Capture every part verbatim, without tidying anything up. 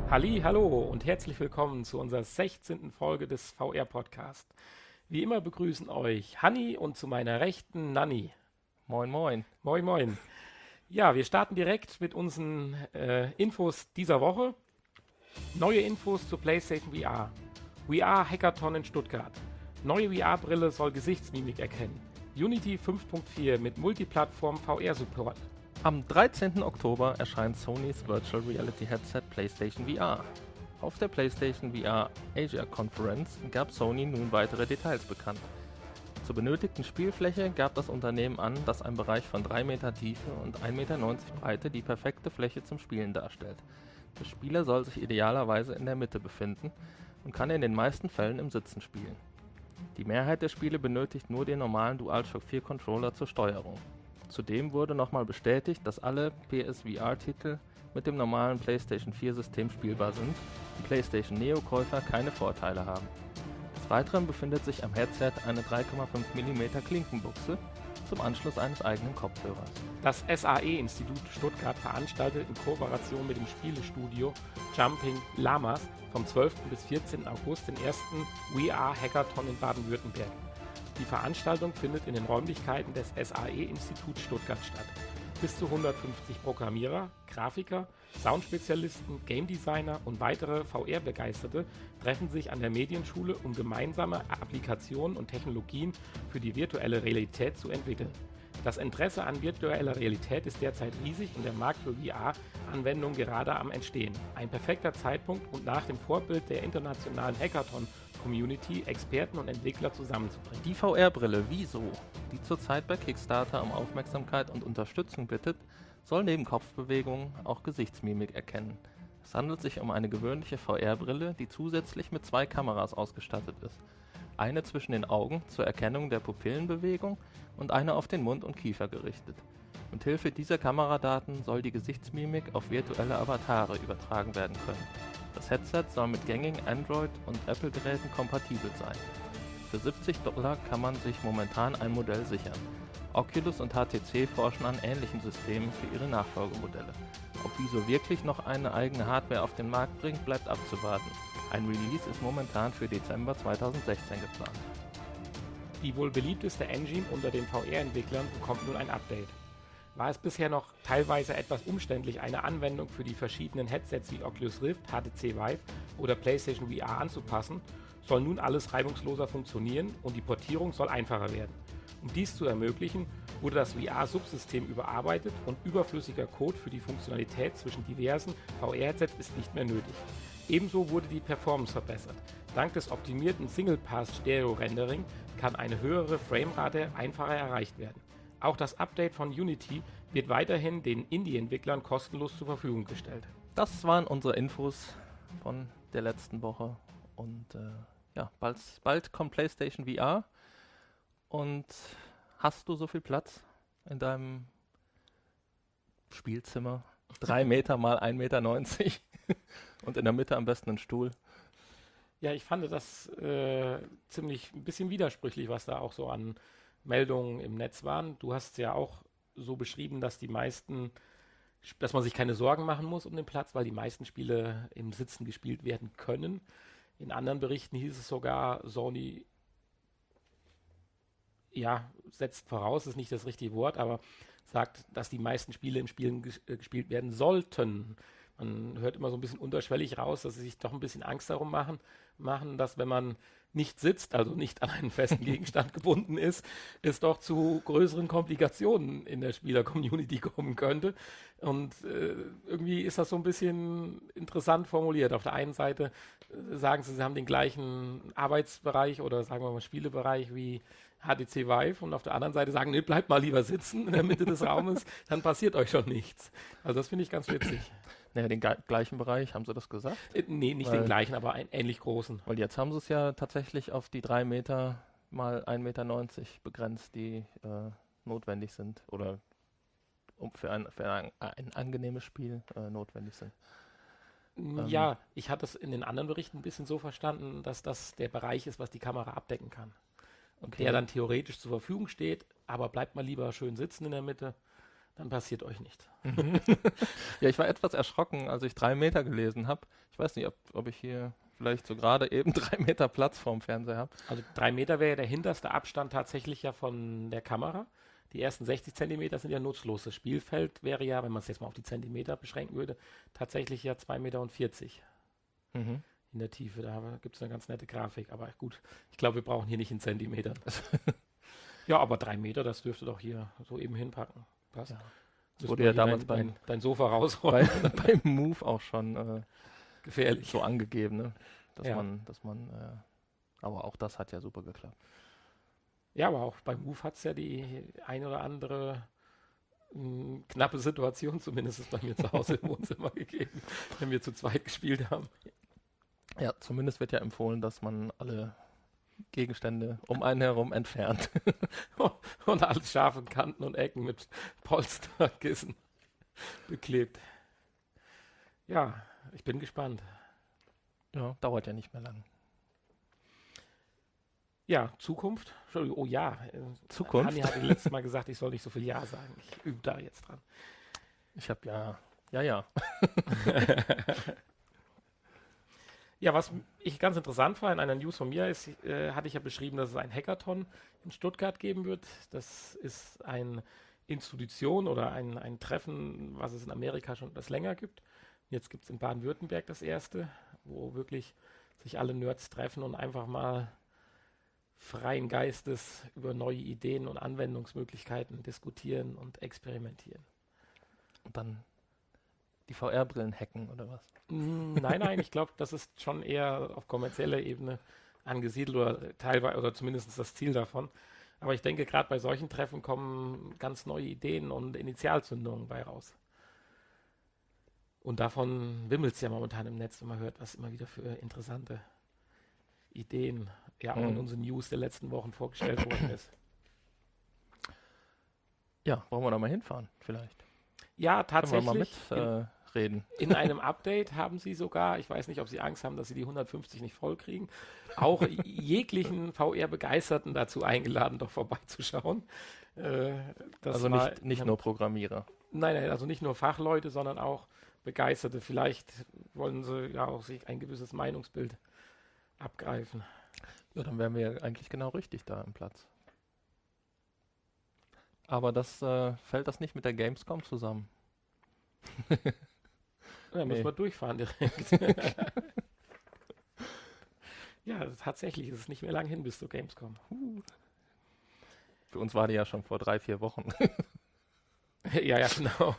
Halli, hallo und herzlich willkommen zu unserer sechzehnten Folge des V R-Podcast. Wie immer begrüßen euch Hanni und zu meiner Rechten Nanni. Moin, moin. Moin, moin. Ja, wir starten direkt mit unseren äh, Infos dieser Woche. Neue Infos zur PlayStation V R. V R-Hackathon in Stuttgart. Neue V R-Brille soll Gesichtsmimik erkennen. Unity fünf Punkt vier mit Multiplattform-V R-Support. Am dreizehnten Oktober erscheint Sonys Virtual Reality Headset PlayStation V R. Auf der PlayStation V R Asia Conference gab Sony nun weitere Details bekannt. Zur benötigten Spielfläche gab das Unternehmen an, dass ein Bereich von drei Meter Tiefe und ein Meter neunzig Breite die perfekte Fläche zum Spielen darstellt. Der Spieler soll sich idealerweise in der Mitte befinden und kann in den meisten Fällen im Sitzen spielen. Die Mehrheit der Spiele benötigt nur den normalen DualShock vier Controller zur Steuerung. Zudem wurde nochmal bestätigt, dass alle P S V R-Titel mit dem normalen PlayStation vier System spielbar sind und PlayStation Neo-Käufer keine Vorteile haben. Des Weiteren befindet sich am Headset eine drei Komma fünf Millimeter Klinkenbuchse zum Anschluss eines eigenen Kopfhörers. Das S A E-Institut Stuttgart veranstaltet in Kooperation mit dem Spielestudio Jumping Llamas vom zwölften bis vierzehnten August den ersten V R-Hackathon in Baden-Württemberg. Die Veranstaltung findet in den Räumlichkeiten des S A E-Institut Stuttgart statt. Bis zu hundertfünfzig Programmierer, Grafiker, Soundspezialisten, Game Designer und weitere V R-Begeisterte treffen sich an der Medienschule, um gemeinsame Applikationen und Technologien für die virtuelle Realität zu entwickeln. Das Interesse an virtueller Realität ist derzeit riesig und der Markt für V R-Anwendungen gerade am Entstehen. Ein perfekter Zeitpunkt, um nach dem Vorbild der internationalen Hackathon-Community Experten und Entwickler zusammenzubringen. Die V R-Brille Wieso, die zurzeit bei Kickstarter um Aufmerksamkeit und Unterstützung bittet, soll neben Kopfbewegungen auch Gesichtsmimik erkennen. Es handelt sich um eine gewöhnliche V R-Brille, die zusätzlich mit zwei Kameras ausgestattet ist. Eine zwischen den Augen zur Erkennung der Pupillenbewegung und eine auf den Mund und Kiefer gerichtet. Mit Hilfe dieser Kameradaten soll die Gesichtsmimik auf virtuelle Avatare übertragen werden können. Das Headset soll mit gängigen Android- und Apple-Geräten kompatibel sein. Für siebzig Dollar kann man sich momentan ein Modell sichern. Oculus und H T C forschen an ähnlichen Systemen für ihre Nachfolgemodelle. Ob Wieso wirklich noch eine eigene Hardware auf den Markt bringt, bleibt abzuwarten. Ein Release ist momentan für Dezember zweitausendsechzehn geplant. Die wohl beliebteste Engine unter den V R-Entwicklern bekommt nun ein Update. War es bisher noch teilweise etwas umständlich, eine Anwendung für die verschiedenen Headsets wie Oculus Rift, H T C Vive oder PlayStation V R anzupassen, soll nun alles reibungsloser funktionieren und die Portierung soll einfacher werden. Um dies zu ermöglichen, wurde das V R-Subsystem überarbeitet und überflüssiger Code für die Funktionalität zwischen diversen V R-Headsets ist nicht mehr nötig. Ebenso wurde die Performance verbessert. Dank des optimierten Single-Pass-Stereo-Rendering kann eine höhere Framerate einfacher erreicht werden. Auch das Update von Unity wird weiterhin den Indie-Entwicklern kostenlos zur Verfügung gestellt. Das waren unsere Infos von der letzten Woche und äh, ja, bald, bald kommt PlayStation V R. Und hast du so viel Platz in deinem Spielzimmer? Drei Meter mal ein Meter neunzig und in der Mitte am besten ein Stuhl. Ja, ich fand das äh, ziemlich ein bisschen widersprüchlich, was da auch so an Meldungen im Netz waren. Du hast ja auch so beschrieben, dass die meisten, dass man sich keine Sorgen machen muss um den Platz, weil die meisten Spiele im Sitzen gespielt werden können. In anderen Berichten hieß es sogar, Sony ja, setzt voraus, ist nicht das richtige Wort, aber sagt, dass die meisten Spiele im Spielen ges- äh, gespielt werden sollten. Man hört immer so ein bisschen unterschwellig raus, dass sie sich doch ein bisschen Angst darum machen, machen, dass wenn man nicht sitzt, also nicht an einen festen Gegenstand gebunden ist, es doch zu größeren Komplikationen in der Spieler-Community kommen könnte. Und äh, irgendwie ist das so ein bisschen interessant formuliert. Auf der einen Seite äh, sagen sie, sie haben den gleichen Arbeitsbereich oder sagen wir mal Spielebereich wie H T C Vive und auf der anderen Seite sagen, nee, bleibt mal lieber sitzen in der Mitte des Raumes, dann passiert euch schon nichts. Also das finde ich ganz witzig. Naja, den ge- gleichen Bereich, haben sie das gesagt? Äh, nee, nicht Weil- den gleichen, aber einen ähnlich großen. Weil jetzt haben sie es ja tatsächlich auf die drei Meter mal ein Meter neunzig begrenzt, die äh, notwendig sind oder um für ein, für ein, ein angenehmes Spiel äh, notwendig sind. Ähm. Ja, ich hatte es in den anderen Berichten ein bisschen so verstanden, dass das der Bereich ist, was die Kamera abdecken kann. Und Okay. der dann theoretisch zur Verfügung steht, aber bleibt mal lieber schön sitzen in der Mitte, dann passiert euch nichts. Mhm. Ja, ich war etwas erschrocken, als ich drei Meter gelesen habe. Ich weiß nicht, ob, ob ich hier vielleicht so gerade eben drei Meter Platz vorm Fernseher habe. Also drei Meter wäre ja der hinterste Abstand tatsächlich ja von der Kamera. Die ersten sechzig Zentimeter sind ja nutzlos. Das Spielfeld wäre ja, wenn man es jetzt mal auf die Zentimeter beschränken würde, tatsächlich ja zwei Meter vierzig Mhm. in der Tiefe. Da gibt es eine ganz nette Grafik. Aber gut, ich glaube, wir brauchen hier nicht in Zentimetern. Ja, aber drei Meter, das dürfte doch hier so eben hinpacken. Passt. Ja. Das Müssen wurde wir ja hier damals dein, beim, dein, dein Sofa rausrollen. bei, beim Move auch schon äh, Gefährlich. so angegeben, ne? dass Ja. man, dass man, äh, aber auch das hat ja super geklappt. Ja, aber auch beim Move hat es ja die ein oder andere mh, knappe Situation, zumindest bei mir zu Hause im Wohnzimmer gegeben, wenn wir zu zweit gespielt haben. Ja, zumindest wird ja empfohlen, dass man alle Gegenstände um einen herum entfernt. Und alles scharfe Kanten und Ecken mit Polsterkissen beklebt. Ja, ich bin gespannt. Ja, dauert ja nicht mehr lang. Ja, Zukunft. Entschuldigung, oh ja. äh, Zukunft? Hanni hatte letztes Mal gesagt, ich soll nicht so viel Ja sagen. Ich übe da jetzt dran. Ich habe ja, ja, ja. Ja, was ich ganz interessant war in einer News von mir, ist, äh, hatte ich ja beschrieben, dass es ein Hackathon in Stuttgart geben wird. Das ist eine Institution oder ein, ein Treffen, was es in Amerika schon etwas länger gibt. Jetzt gibt es in Baden-Württemberg das erste, wo wirklich sich alle Nerds treffen und einfach mal freien Geistes über neue Ideen und Anwendungsmöglichkeiten diskutieren und experimentieren. Und dann die V R-Brillen hacken oder was? Mm, Nein, nein, ich glaube, das ist schon eher auf kommerzieller Ebene angesiedelt oder teilweise oder zumindest das Ziel davon. Aber ich denke, gerade bei solchen Treffen kommen ganz neue Ideen und Initialzündungen bei raus. Und davon wimmelt es ja momentan im Netz, wenn man hört, was immer wieder für interessante Ideen ja auch in Mhm. unseren News der letzten Wochen vorgestellt worden ist. Ja, wollen wir da mal hinfahren vielleicht? Ja, Können wir mal tatsächlich. mit In, äh, reden. in einem Update haben sie sogar, ich weiß nicht, ob sie Angst haben, dass sie die hundertfünfzig nicht voll kriegen, auch jeglichen V R-Begeisterten dazu eingeladen, doch vorbeizuschauen. Äh, das Also war- nicht, nicht nur Programmierer. Nein, nein, also nicht nur Fachleute, sondern auch Begeisterte. Vielleicht wollen sie ja auch sich ein gewisses Meinungsbild abgreifen. Ja, dann wären wir ja eigentlich genau richtig da im Platz. Aber das äh, fällt das nicht mit der Gamescom zusammen. Da müssen Nee. wir durchfahren direkt. Ja, tatsächlich ist es nicht mehr lang hin bis zur Gamescom. Für uns war die ja schon vor drei, vier Wochen. Ja, ja, genau.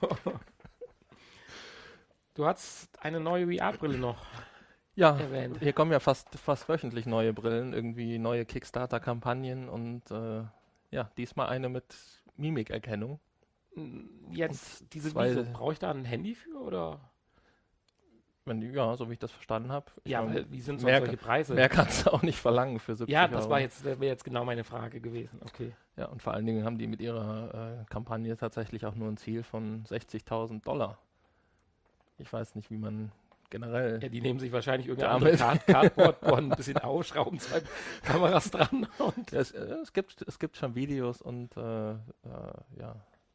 Du hast eine neue V R-Brille noch Ja, erwähnt. hier kommen ja fast, fast wöchentlich neue Brillen, irgendwie neue Kickstarter-Kampagnen und äh, ja, diesmal eine mit Mimikerkennung. Jetzt diese zwei- Wieso, brauche ich da ein Handy für oder? Wenn, die- ja, so wie ich das verstanden habe. Ja, weil, wie sind sonst mehr, solche Preise? mehr kannst du auch nicht verlangen für siebzig Ja, das Euro. war jetzt, wäre jetzt genau meine Frage gewesen. Okay. Ja, und vor allen Dingen haben die mit ihrer äh, Kampagne tatsächlich auch nur ein Ziel von sechzigtausend Dollar. Ich weiß nicht, wie man generell... Ja, die nehmen sich wahrscheinlich irgendein Damit. anderes Card Cardboard, bohren ein bisschen aus, schrauben zwei Kameras dran und Ja, es, äh, es, gibt, es gibt schon Videos und äh, äh, ja,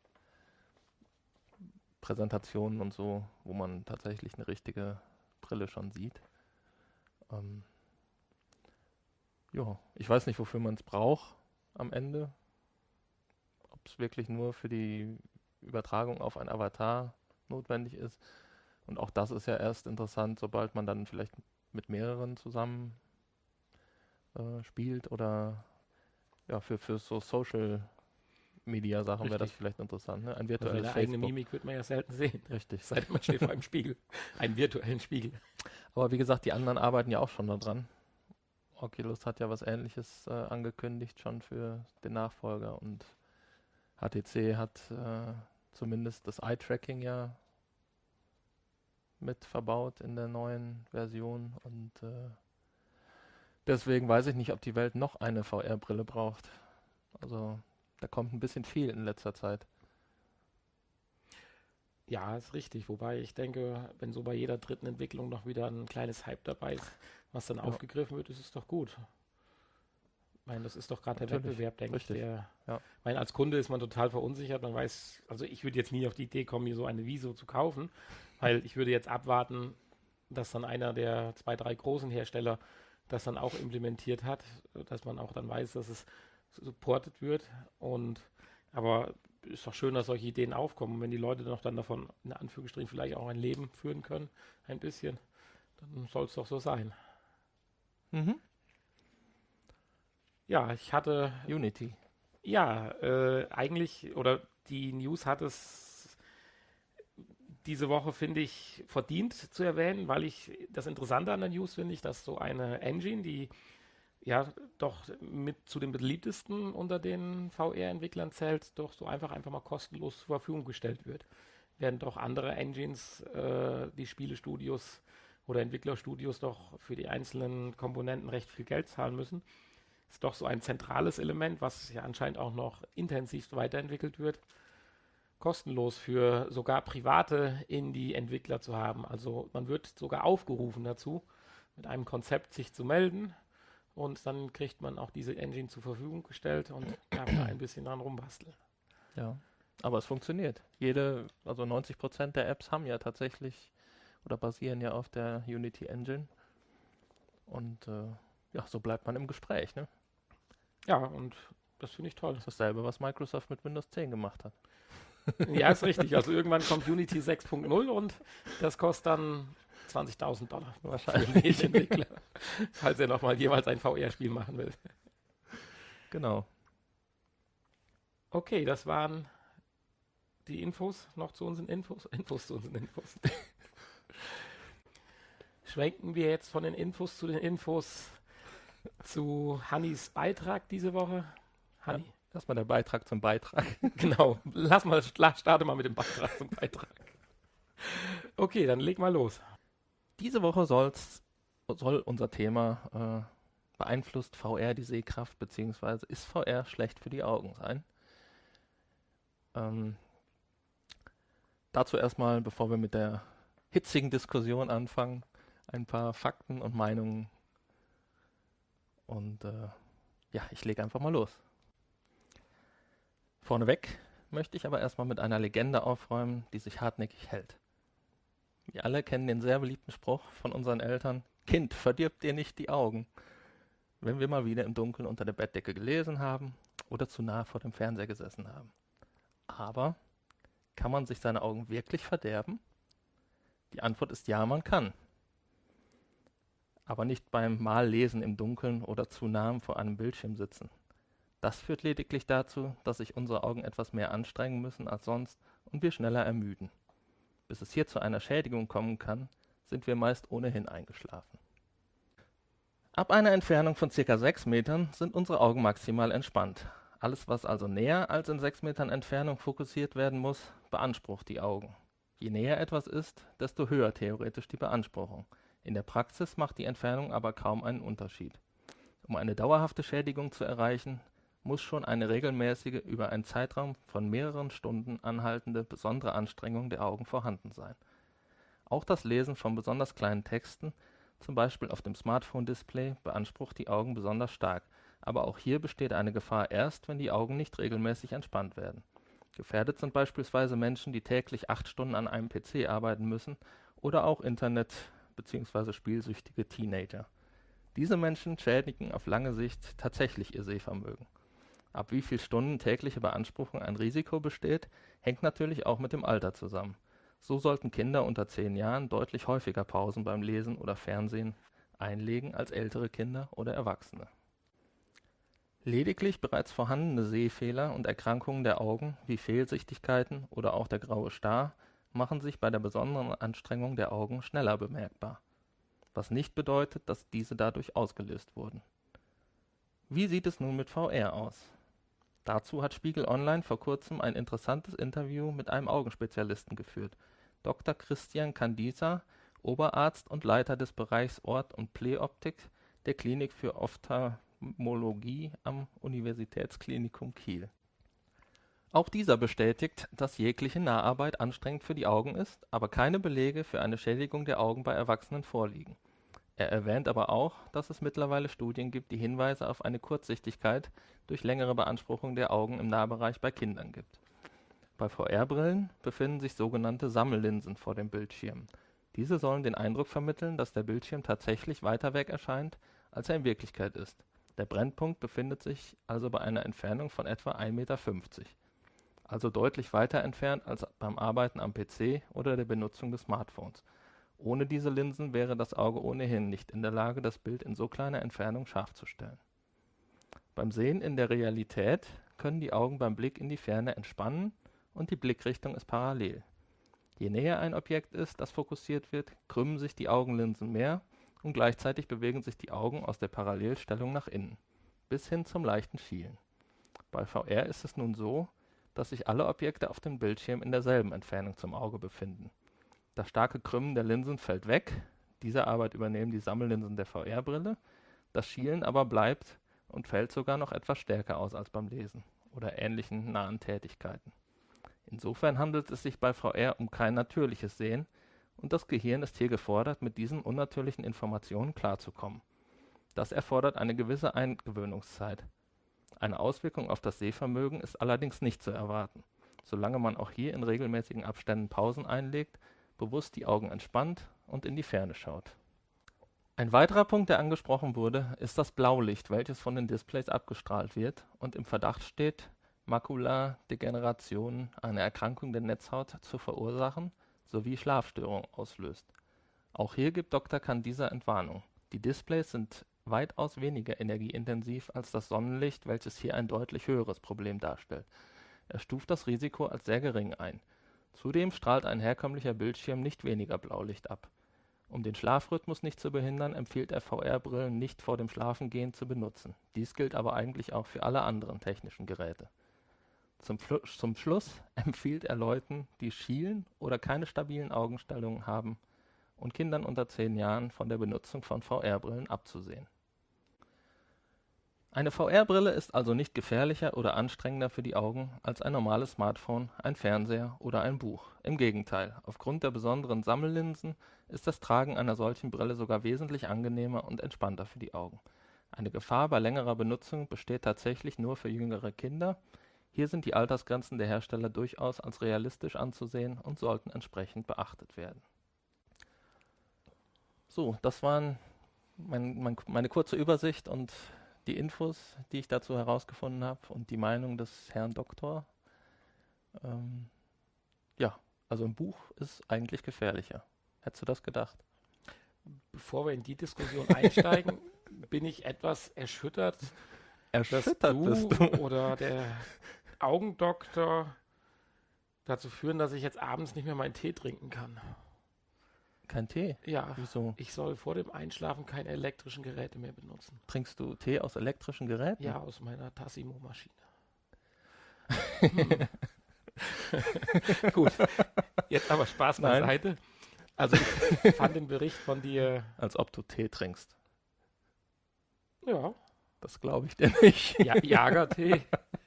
Präsentationen und so, wo man tatsächlich eine richtige Brille schon sieht. Ähm, ja, ich weiß nicht, wofür man es braucht am Ende. Ob es wirklich nur für die Übertragung auf ein Avatar notwendig ist. Und auch das ist ja erst interessant, sobald man dann vielleicht mit mehreren zusammen äh, spielt oder ja, für, für so Social Media Sachen wäre das Richtig. vielleicht interessant. Ne? Ein also virtuelles seine eigene Facebook. Mimik wird man ja selten sehen. Richtig. Es sei denn, man steht vor einem Spiegel. Einen virtuellen Spiegel. Aber wie gesagt, die anderen arbeiten ja auch schon daran. Oculus hat ja was Ähnliches äh, angekündigt schon für den Nachfolger und H T C hat äh, zumindest das Eye-Tracking ja mit verbaut in der neuen Version und äh, deswegen weiß ich nicht, ob die Welt noch eine V R-Brille braucht. Also da kommt ein bisschen viel in letzter Zeit. Ja, ist richtig. Wobei ich denke, wenn so bei jeder dritten Entwicklung noch wieder ein kleines Hype dabei ist, was dann Ja. aufgegriffen wird, ist es doch gut. Ich meine, das ist doch gerade der Natürlich, Wettbewerb, denke ich. richtig. Der, Ja. Ich meine, als Kunde ist man total verunsichert. Man weiß, also ich würde jetzt nie auf die Idee kommen, mir so eine Wieso zu kaufen, weil ich würde jetzt abwarten, dass dann einer der zwei, drei großen Hersteller das dann auch implementiert hat, dass man auch dann weiß, dass es supported wird. Und aber ist doch schön, dass solche Ideen aufkommen. Wenn die Leute noch dann davon, in Anführungsstrichen, vielleicht auch ein Leben führen können, ein bisschen, dann soll es doch so sein. Mhm. Ja, ich hatte, Unity. ja, äh, eigentlich, oder die News hat es diese Woche, finde ich, verdient zu erwähnen, weil ich das Interessante an der News finde ich, dass so eine Engine, die ja doch mit zu den beliebtesten unter den V R-Entwicklern zählt, doch so einfach einfach mal kostenlos zur Verfügung gestellt wird. Während doch andere Engines, äh, die Spielestudios oder Entwicklerstudios doch für die einzelnen Komponenten recht viel Geld zahlen müssen. Ist doch so ein zentrales Element, was ja anscheinend auch noch intensiv weiterentwickelt wird, kostenlos für sogar private Indie-Entwickler zu haben. Also man wird sogar aufgerufen dazu, mit einem Konzept sich zu melden und dann kriegt man auch diese Engine zur Verfügung gestellt und darf da ein bisschen dran rumbasteln. Ja, aber es funktioniert. Jede, also neunzig Prozent der Apps haben ja tatsächlich oder basieren ja auf der Unity Engine. Und äh, ja, so bleibt man im Gespräch, ne? Ja, und das finde ich toll. Das ist dasselbe, was Microsoft mit Windows zehn gemacht hat. Ja, ist richtig. Also irgendwann kommt Unity sechs Punkt null und das kostet dann zwanzigtausend Dollar Wahrscheinlich. für den Entwickler, falls er nochmal jeweils ein V R-Spiel machen will. Genau. Okay, das waren die Infos noch zu unseren Infos. Infos zu unseren Infos. Schwenken wir jetzt von den Infos zu den Infos zu Hannys Beitrag diese Woche. Hanni. Ja, erstmal der Beitrag zum Beitrag. Genau. Lass mal, starte mal mit dem Beitrag zum Beitrag. Okay, dann leg mal los. Diese Woche soll's, soll unser Thema äh, beeinflusst V R die Sehkraft, beziehungsweise ist V R schlecht für die Augen sein? Ähm, dazu erstmal, bevor wir mit der hitzigen Diskussion anfangen, ein paar Fakten und Meinungen. Und äh, ja, ich lege einfach mal los. Vorneweg möchte ich aber erstmal mit einer Legende aufräumen, die sich hartnäckig hält. Wir alle kennen den sehr beliebten Spruch von unseren Eltern: Kind, verdirb dir nicht die Augen. Wenn wir mal wieder im Dunkeln unter der Bettdecke gelesen haben oder zu nah vor dem Fernseher gesessen haben. Aber kann man sich seine Augen wirklich verderben? Die Antwort ist ja, man kann. Aber nicht beim Mallesen im Dunkeln oder zu nah vor einem Bildschirm sitzen. Das führt lediglich dazu, dass sich unsere Augen etwas mehr anstrengen müssen als sonst und wir schneller ermüden. Bis es hier zu einer Schädigung kommen kann, sind wir meist ohnehin eingeschlafen. Ab einer Entfernung von ca. sechs Metern sind unsere Augen maximal entspannt. Alles, was also näher als in sechs Metern Entfernung fokussiert werden muss, beansprucht die Augen. Je näher etwas ist, desto höher theoretisch die Beanspruchung. In der Praxis macht die Entfernung aber kaum einen Unterschied. Um eine dauerhafte Schädigung zu erreichen, muss schon eine regelmäßige, über einen Zeitraum von mehreren Stunden anhaltende besondere Anstrengung der Augen vorhanden sein. Auch das Lesen von besonders kleinen Texten, zum Beispiel auf dem Smartphone-Display, beansprucht die Augen besonders stark, aber auch hier besteht eine Gefahr erst, wenn die Augen nicht regelmäßig entspannt werden. Gefährdet sind beispielsweise Menschen, die täglich acht Stunden an einem P C arbeiten müssen oder auch Internet- bzw. spielsüchtige Teenager. Diese Menschen schädigen auf lange Sicht tatsächlich ihr Sehvermögen. Ab wie viel Stunden tägliche Beanspruchung ein Risiko besteht, hängt natürlich auch mit dem Alter zusammen. So sollten Kinder unter zehn Jahren deutlich häufiger Pausen beim Lesen oder Fernsehen einlegen als ältere Kinder oder Erwachsene. Lediglich bereits vorhandene Sehfehler und Erkrankungen der Augen wie Fehlsichtigkeiten oder auch der graue Star machen sich bei der besonderen Anstrengung der Augen schneller bemerkbar, was nicht bedeutet, dass diese dadurch ausgelöst wurden. Wie sieht es nun mit V R aus? Dazu hat Spiegel Online vor kurzem ein interessantes Interview mit einem Augenspezialisten geführt. Doktor Christian Candiza, Oberarzt und Leiter des Bereichs Ort- und Pleioptik der Klinik für Ophthalmologie am Universitätsklinikum Kiel. Auch dieser bestätigt, dass jegliche Naharbeit anstrengend für die Augen ist, aber keine Belege für eine Schädigung der Augen bei Erwachsenen vorliegen. Er erwähnt aber auch, dass es mittlerweile Studien gibt, die Hinweise auf eine Kurzsichtigkeit durch längere Beanspruchung der Augen im Nahbereich bei Kindern gibt. Bei V R-Brillen befinden sich sogenannte Sammellinsen vor dem Bildschirm. Diese sollen den Eindruck vermitteln, dass der Bildschirm tatsächlich weiter weg erscheint, als er in Wirklichkeit ist. Der Brennpunkt befindet sich also bei einer Entfernung von etwa ein Meter fünfzig. Also deutlich weiter entfernt als beim Arbeiten am P C oder der Benutzung des Smartphones. Ohne diese Linsen wäre das Auge ohnehin nicht in der Lage, das Bild in so kleiner Entfernung scharf zu stellen. Beim Sehen in der Realität können die Augen beim Blick in die Ferne entspannen und die Blickrichtung ist parallel. Je näher ein Objekt ist, das fokussiert wird, krümmen sich die Augenlinsen mehr und gleichzeitig bewegen sich die Augen aus der Parallelstellung nach innen, bis hin zum leichten Schielen. Bei V R ist es nun so, dass sich alle Objekte auf dem Bildschirm in derselben Entfernung zum Auge befinden. Das starke Krümmen der Linsen fällt weg, diese Arbeit übernehmen die Sammellinsen der V R-Brille, das Schielen aber bleibt und fällt sogar noch etwas stärker aus als beim Lesen oder ähnlichen nahen Tätigkeiten. Insofern handelt es sich bei V R um kein natürliches Sehen und das Gehirn ist hier gefordert, mit diesen unnatürlichen Informationen klarzukommen. Das erfordert eine gewisse Eingewöhnungszeit. Eine Auswirkung auf das Sehvermögen ist allerdings nicht zu erwarten, solange man auch hier in regelmäßigen Abständen Pausen einlegt, bewusst die Augen entspannt und in die Ferne schaut. Ein weiterer Punkt, der angesprochen wurde, ist das Blaulicht, welches von den Displays abgestrahlt wird und im Verdacht steht, Makuladegeneration, eine Erkrankung der Netzhaut, zu verursachen, sowie Schlafstörungen auslöst. Auch hier gibt Doktor Kahn diese Entwarnung. Die Displays sind weitaus weniger energieintensiv als das Sonnenlicht, welches hier ein deutlich höheres Problem darstellt. Er stuft das Risiko als sehr gering ein. Zudem strahlt ein herkömmlicher Bildschirm nicht weniger Blaulicht ab. Um den Schlafrhythmus nicht zu behindern, empfiehlt er V R-Brillen nicht vor dem Schlafengehen zu benutzen. Dies gilt aber eigentlich auch für alle anderen technischen Geräte. Zum, Fl- zum Schluss empfiehlt er Leuten, die schielen oder keine stabilen Augenstellungen haben und Kindern unter zehn Jahren von der Benutzung von V R-Brillen abzusehen. Eine V R-Brille ist also nicht gefährlicher oder anstrengender für die Augen als ein normales Smartphone, ein Fernseher oder ein Buch. Im Gegenteil, aufgrund der besonderen Sammellinsen ist das Tragen einer solchen Brille sogar wesentlich angenehmer und entspannter für die Augen. Eine Gefahr bei längerer Benutzung besteht tatsächlich nur für jüngere Kinder. Hier sind die Altersgrenzen der Hersteller durchaus als realistisch anzusehen und sollten entsprechend beachtet werden. So, das waren mein, mein, meine kurze Übersicht und die Infos, die ich dazu herausgefunden habe und die Meinung des Herrn Doktor. Ähm, ja, also ein Buch ist eigentlich gefährlicher. Hättest du das gedacht? Bevor wir in die Diskussion einsteigen, bin ich etwas erschüttert, Erschüttert dass du, bist du. oder der Augendoktor dazu führen, dass ich jetzt abends nicht mehr meinen Tee trinken kann. Kein Tee? Ja, Wieso? ich soll vor dem Einschlafen keine elektrischen Geräte mehr benutzen. Trinkst du Tee aus elektrischen Geräten? Ja, aus meiner Tassimo-Maschine. Hm. Gut, jetzt aber Spaß Nein. beiseite. Also ich fand den Bericht von dir, Als ob du Tee trinkst. ja, Das glaube ich dir nicht. ja Jagertee.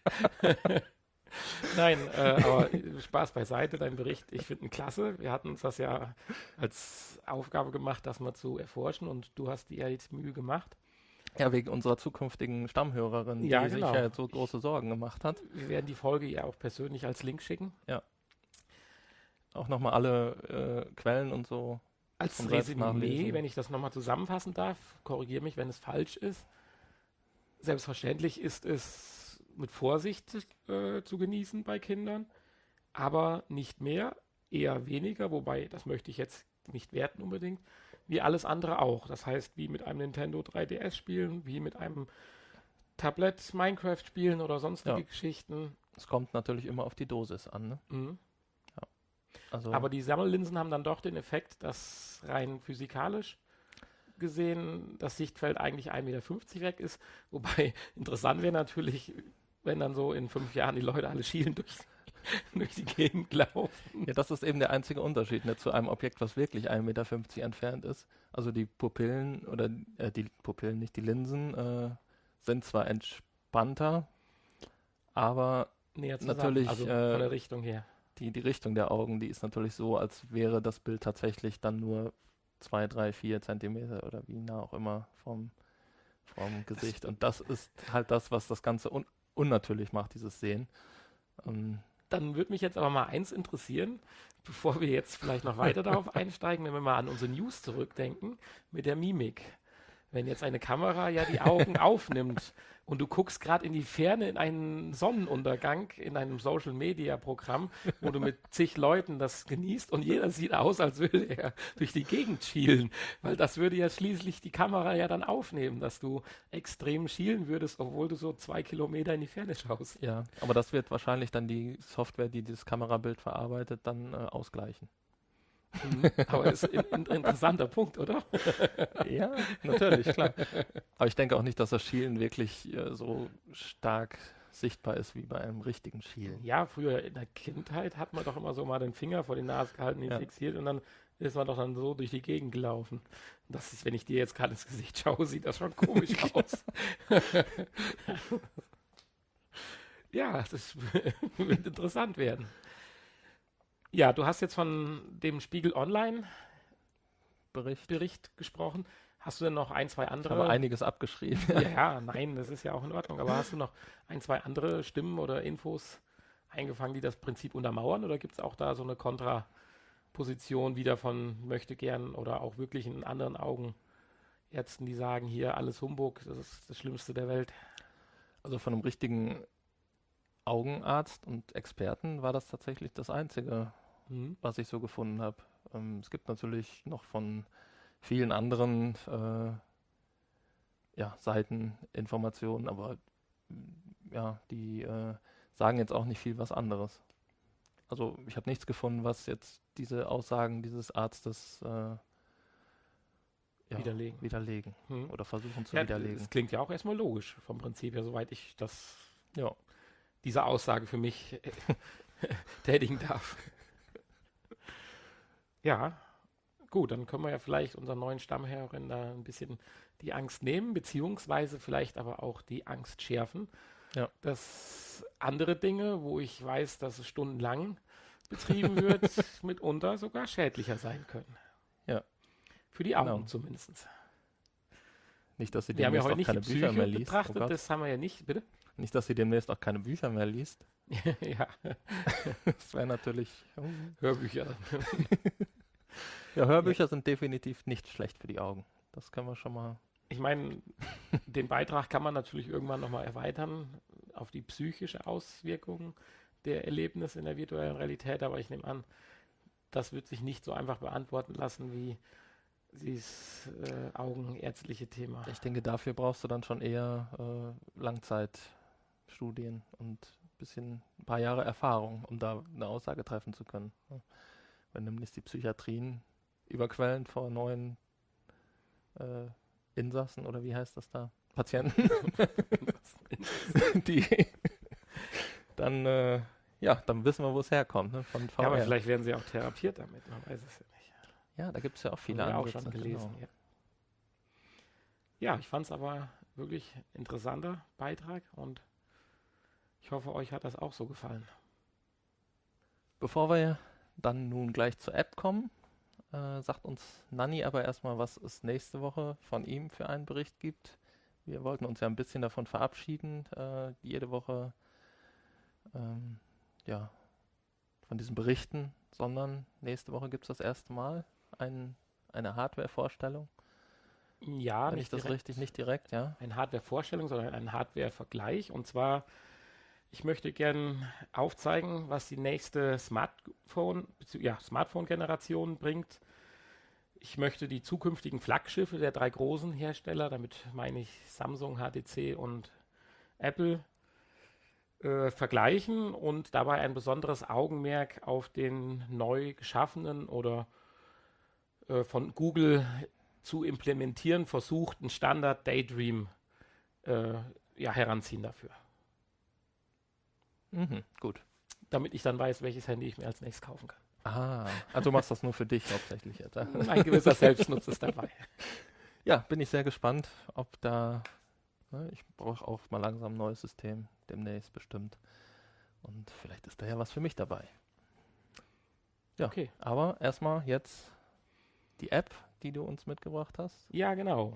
Nein, äh, aber Spaß beiseite, dein Bericht, ich finde ihn klasse. Wir hatten uns das ja als Aufgabe gemacht, das mal zu erforschen und du hast dir ja jetzt Mühe gemacht. Ja, wegen unserer zukünftigen Stammhörerin, Ja, die genau. sich ja so große Sorgen gemacht hat. Wir werden die Folge ja auch persönlich als Link schicken. Auch nochmal alle äh, Quellen und so. Als Zum selbst Resümee, nachlesen. wenn ich das nochmal zusammenfassen darf, korrigiere mich, wenn es falsch ist. Selbstverständlich ist es mit Vorsicht äh, zu genießen bei Kindern, aber nicht mehr, eher weniger, wobei, das möchte ich jetzt nicht werten unbedingt, wie alles andere auch. Das heißt, wie mit einem Nintendo drei D S spielen, wie mit einem Tablet Minecraft spielen oder sonstige Ja. Geschichten. Es kommt natürlich immer auf die Dosis an. Ne? Mhm. Also, Aber die Sammellinsen haben dann doch den Effekt, dass rein physikalisch gesehen das Sichtfeld eigentlich ein Meter fünfzig weg ist. Wobei interessant wäre natürlich, wenn dann so in fünf Jahren die Leute alle schielen durch, durch die Gegend laufen. ja, das ist eben der einzige Unterschied, ne, zu einem Objekt, was wirklich ein Meter fünfzig entfernt ist. Also die Pupillen oder äh, die Pupillen, nicht die Linsen, äh, sind zwar entspannter, aber Näher zusammen, Natürlich, also äh, von der Richtung her. die, die Richtung der Augen, die ist natürlich so, als wäre das Bild tatsächlich dann nur zwei, drei, vier Zentimeter oder wie nah auch immer vom, vom Gesicht. Und das ist halt das, was das Ganze un unnatürlich macht, dieses Sehen. Ähm, Dann würde mich jetzt aber mal eins interessieren, bevor wir jetzt vielleicht noch weiter darauf einsteigen, wenn wir mal an unsere News zurückdenken, mit der Mimik. Wenn jetzt eine Kamera ja die Augen aufnimmt und du guckst gerade in die Ferne in einen Sonnenuntergang in einem Social-Media-Programm, wo du mit zig Leuten das genießt und jeder sieht aus, als würde er durch die Gegend schielen, weil das würde ja schließlich die Kamera ja dann aufnehmen, dass du extrem schielen würdest, obwohl du so zwei Kilometer in die Ferne schaust. ja, aber das wird wahrscheinlich dann die Software, die dieses Kamerabild verarbeitet, dann äh, ausgleichen. Mhm. Aber es ist ein, ein interessanter Punkt, oder? Ja, natürlich, klar. Aber ich denke auch nicht, dass das Schielen wirklich äh, so stark sichtbar ist wie bei einem richtigen Schielen. Ja, früher in der Kindheit hat man doch immer so mal den Finger vor die Nase gehalten, ihn Ja. fixiert und dann ist man doch dann so durch die Gegend gelaufen. Das ist, wenn ich dir jetzt gerade ins Gesicht schaue, sieht das schon komisch aus. Ja, das wird interessant werden. Ja, du hast jetzt von dem Spiegel Online-Bericht Bericht. gesprochen. Hast du denn noch ein, zwei Ich andere? habe einiges abgeschrieben. Ja, ja, nein, das ist ja auch in Ordnung. Aber hast du noch ein, zwei andere Stimmen oder Infos eingefangen, die das Prinzip untermauern? Oder gibt es auch da so eine Kontraposition wieder von möchte gern oder auch wirklich in anderen Augen Ärzten, die sagen, hier alles Humbug, das ist das Schlimmste der Welt? Also von einem richtigen Augenarzt und Experten war das tatsächlich das Einzige, Mhm. was ich so gefunden habe. Ähm, es gibt natürlich noch von vielen anderen äh, ja, Seiten Informationen, aber mm, ja, die äh, sagen jetzt auch nicht viel was anderes. Also ich habe nichts gefunden, was jetzt diese Aussagen dieses Arztes äh, ja, Widerlegen. widerlegen Mhm. oder versuchen zu Ja, widerlegen. das klingt ja auch erstmal logisch vom Prinzip her, soweit ich das Ja. diese Aussage für mich äh, tätigen darf. Ja, gut, dann können wir ja vielleicht unseren neuen Stammhörerin da ein bisschen die Angst nehmen, beziehungsweise vielleicht aber auch die Angst schärfen, Ja. dass andere Dinge, wo ich weiß, dass es stundenlang betrieben wird, mitunter sogar schädlicher sein können. Ja. Für die Augen Genau. zumindest. Nicht, dass sie Wir haben ja demnächst heute auch nicht keine die Bücher Psyche mehr liest. Oh betrachtet, Gott. das haben wir ja nicht, bitte? Nicht, dass sie demnächst auch keine Bücher mehr liest. Ja, Das wäre natürlich. Oh. Hörbücher. Ja, Hörbücher sind definitiv nicht schlecht für die Augen. Das können wir schon mal. Ich meine, den Beitrag kann man natürlich irgendwann nochmal erweitern auf die psychische Auswirkung der Erlebnisse in der virtuellen Realität, aber ich nehme an, das wird sich nicht so einfach beantworten lassen wie dieses äh, augenärztliche Thema. Ich denke, dafür brauchst du dann schon eher äh, Langzeitstudien und ein bisschen ein paar Jahre Erfahrung, um da eine Aussage treffen zu können. Ja. Wenn nämlich die Psychiatrien überquellen vor neuen äh, Insassen oder wie heißt das da? Patienten, die dann äh, ja, dann wissen wir, wo es herkommt, ne? Von V R. Ja, aber vielleicht werden sie auch therapiert damit, man weiß es ja nicht. Ja, da gibt es ja auch viele Haben wir auch Ansätze. schon gelesen. Genau. Ja. Ja, ich fand es aber wirklich interessanter Beitrag und ich hoffe, euch hat das auch so gefallen. Bevor wir dann nun gleich zur App kommen, äh, sagt uns Nanni aber erstmal, was es nächste Woche von ihm für einen Bericht gibt. Wir wollten uns ja ein bisschen davon verabschieden, äh, jede Woche ähm, ja, von diesen Berichten, sondern nächste Woche gibt es das erste Mal ein, eine Hardware-Vorstellung. Ja, Wenn ich nicht das direkt richtig, nicht direkt, ja. eine Hardware-Vorstellung, sondern einen Hardware-Vergleich. Und zwar, ich möchte gern aufzeigen, was die nächste Smartphone, bezieh- ja, Smartphone-Generation bringt. Ich möchte die zukünftigen Flaggschiffe der drei großen Hersteller, damit meine ich Samsung, H T C und Apple, äh, vergleichen und dabei ein besonderes Augenmerk auf den neu geschaffenen oder äh, von Google zu implementieren versuchten Standard Daydream äh, ja, heranziehen dafür. Mhm, gut. Damit ich dann weiß, welches Handy ich mir als nächstes kaufen kann. Ah, also du machst das nur für dich hauptsächlich jetzt. Ja? Ein gewisser Selbstnutz ist dabei. Ja, bin ich sehr gespannt, ob da, ne, ich brauche auch mal langsam ein neues System, demnächst bestimmt. Und vielleicht ist da ja was für mich dabei. Ja, Okay. aber erstmal jetzt die App, die du uns mitgebracht hast? Ja, genau.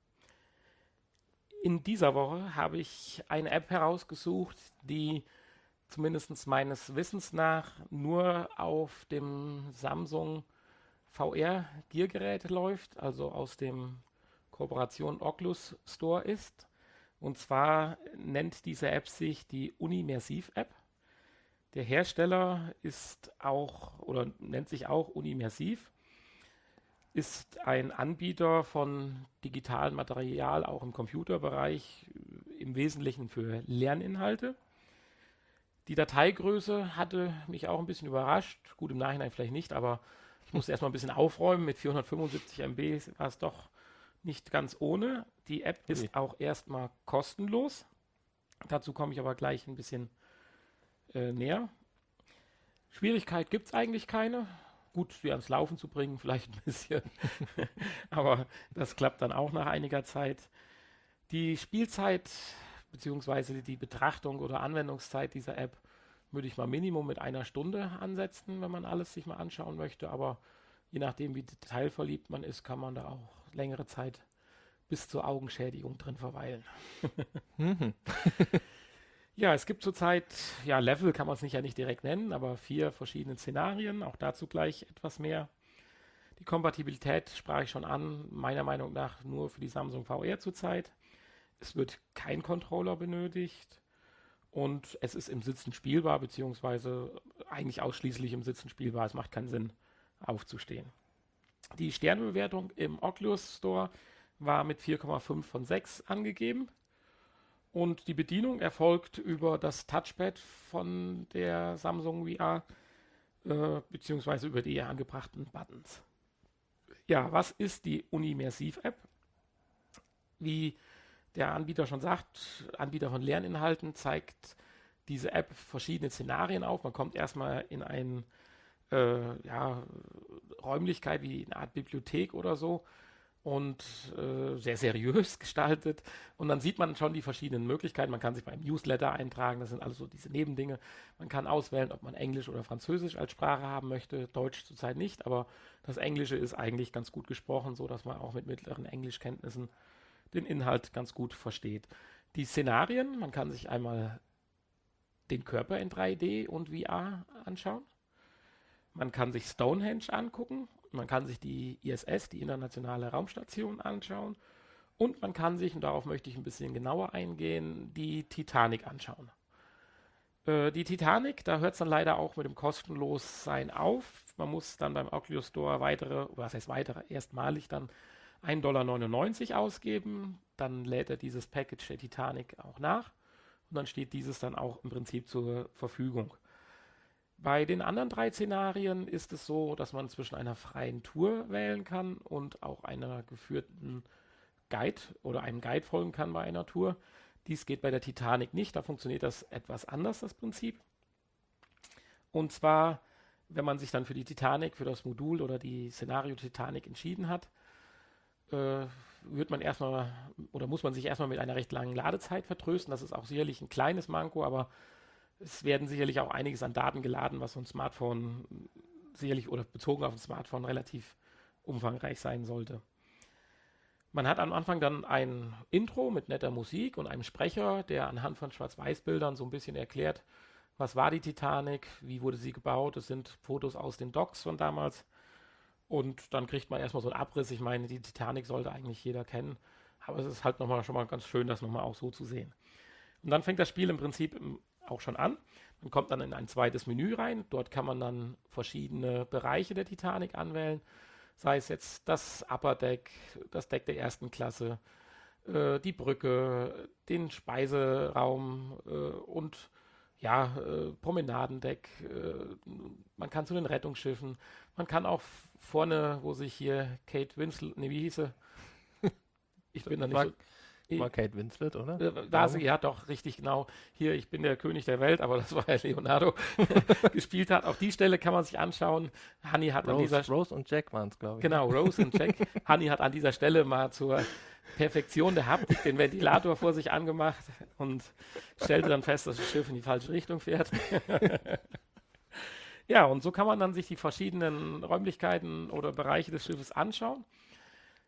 In dieser Woche habe ich eine App herausgesucht, die zumindest meines Wissens nach nur auf dem Samsung V R-Gear-Gerät läuft, also aus dem Kooperation Oculus Store ist. Und zwar nennt diese App sich die Unimersiv-App. Der Hersteller ist auch oder nennt sich auch Unimersiv, ist ein Anbieter von digitalem Material, auch im Computerbereich, im Wesentlichen für Lerninhalte. Die Dateigröße hatte mich auch ein bisschen überrascht. Gut, im Nachhinein vielleicht nicht, aber ich musste erstmal ein bisschen aufräumen. Mit vierhundertfünfundsiebzig Megabyte war es doch nicht ganz ohne. Die App ist Okay. auch erstmal kostenlos. Dazu komme ich aber gleich ein bisschen äh, näher. Schwierigkeit gibt es eigentlich keine. Gut, sie ans Laufen zu bringen, vielleicht ein bisschen. Aber das klappt dann auch nach einiger Zeit. Die Spielzeit beziehungsweise die Betrachtung oder Anwendungszeit dieser App würde ich mal Minimum mit einer Stunde ansetzen, wenn man alles sich mal anschauen möchte. Aber je nachdem, wie detailverliebt man ist, kann man da auch längere Zeit bis zur Augenschädigung drin verweilen. Mhm. Ja, es gibt zurzeit, ja, Level kann man es nicht ja nicht direkt nennen, aber vier verschiedene Szenarien, auch dazu gleich etwas mehr. Die Kompatibilität sprach ich schon an, meiner Meinung nach nur für die Samsung V R zurzeit. Es wird kein Controller benötigt und es ist im Sitzen spielbar, beziehungsweise eigentlich ausschließlich im Sitzen spielbar. Es macht keinen Sinn, aufzustehen. Die Sternebewertung im Oculus Store war mit vier Komma fünf von sechs angegeben. Und die Bedienung erfolgt über das Touchpad von der Samsung V R, äh, beziehungsweise über die hier angebrachten Buttons. Ja, was ist die Unimersiv-App? Wie der Anbieter schon sagt, Anbieter von Lerninhalten, zeigt diese App verschiedene Szenarien auf. Man kommt erstmal in eine äh, ja, Räumlichkeit wie eine Art Bibliothek oder so, und äh, sehr seriös gestaltet. Und dann sieht man schon die verschiedenen Möglichkeiten. Man kann sich beim Newsletter eintragen, das sind alles so diese Nebendinge. Man kann auswählen, ob man Englisch oder Französisch als Sprache haben möchte. Deutsch zurzeit nicht, aber das Englische ist eigentlich ganz gut gesprochen, so dass man auch mit mittleren Englischkenntnissen den Inhalt ganz gut versteht. Die Szenarien, man kann sich einmal den Körper in drei D und V R anschauen. Man kann sich Stonehenge angucken. Man kann sich die I S S, die Internationale Raumstation, anschauen. Und man kann sich, und darauf möchte ich ein bisschen genauer eingehen, die Titanic anschauen. Äh, die Titanic, da hört es dann leider auch mit dem Kostenlossein auf. Man muss dann beim Oculus Store weitere, was heißt weitere, erstmalig dann ein Komma neunundneunzig Dollar ausgeben. Dann lädt er dieses Package der Titanic auch nach. Und dann steht dieses dann auch im Prinzip zur Verfügung. Bei den anderen drei Szenarien ist es so, dass man zwischen einer freien Tour wählen kann und auch einer geführten Guide oder einem Guide folgen kann bei einer Tour. Dies geht bei der Titanic nicht, da funktioniert das etwas anders, das Prinzip. Und zwar, wenn man sich dann für die Titanic, für das Modul oder die Szenario Titanic entschieden hat, äh, wird man erstmal oder muss man sich erstmal mit einer recht langen Ladezeit vertrösten. Das ist auch sicherlich ein kleines Manko, aber es werden sicherlich auch einiges an Daten geladen, was so ein Smartphone sicherlich oder bezogen auf ein Smartphone relativ umfangreich sein sollte. Man hat am Anfang dann ein Intro mit netter Musik und einem Sprecher, der anhand von Schwarz-Weiß-Bildern so ein bisschen erklärt, was war die Titanic, wie wurde sie gebaut. Es sind Fotos aus den Docks von damals. Und dann kriegt man erstmal so einen Abriss. Ich meine, die Titanic sollte eigentlich jeder kennen. Aber es ist halt nochmal schon mal ganz schön, das nochmal auch so zu sehen. Und dann fängt das Spiel im Prinzip im auch schon an. Man kommt dann in ein zweites Menü rein. Dort kann man dann verschiedene Bereiche der Titanic anwählen. Sei es jetzt das Upper Deck, das Deck der ersten Klasse, äh, die Brücke, den Speiseraum äh, und ja, äh, Promenadendeck. Äh, man kann zu den Rettungsschiffen. Man kann auch vorne, wo sich hier Kate Winslet, nee, wie hieß sie? Ich bin da nicht War, so... war Kate Winslet, oder? Äh, war sie, ja doch, richtig genau. Hier, ich bin der König der Welt, aber das war ja Leonardo, gespielt hat. Auch die Stelle kann man sich anschauen. Hanni hat an dieser Rose, Rose und Jack waren es, glaube ich. Genau, Rose und Jack. Hanni hat an dieser Stelle mal zur Perfektion der Haptik den Ventilator vor sich angemacht und stellte dann fest, dass das Schiff in die falsche Richtung fährt. Ja, und so kann man dann sich die verschiedenen Räumlichkeiten oder Bereiche des Schiffes anschauen.